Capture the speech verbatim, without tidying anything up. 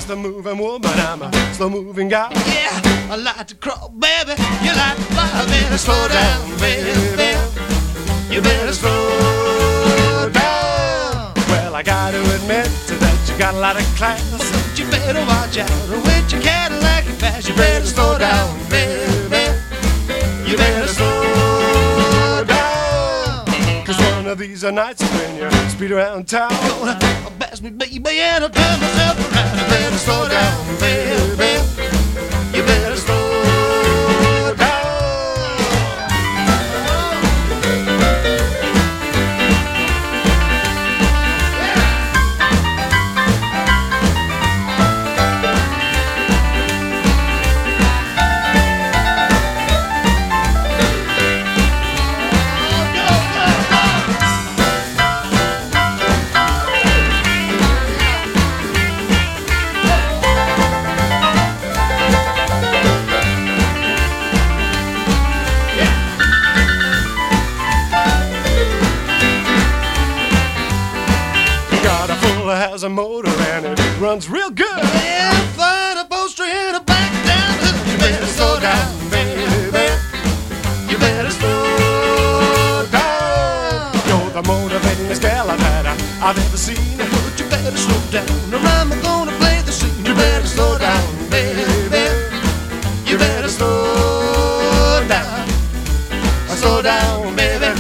just a moving woman, I'm a slow moving guy. Yeah, I like to crawl, baby. You like to fly, baby. Slow down, baby. You better slow down. Well, I gotta admit that you got a lot of class, but you better watch out with your Cadillac and fast. You better slow down, baby. You better slow down. Cause one of these are nights when you speed around town. Gonna pass me, baby, and I'll turn myself around. You better slow down, baby. You better slow down. Has a motor and it runs real good. Yeah, fine upholstery and a back down hood. You better slow down, baby. You better slow down. You're the motivatingest gal I've had, I- I've ever seen. But you better slow down, or I'm gonna play the scene. You better slow down, baby. You better slow down. Slow down, baby.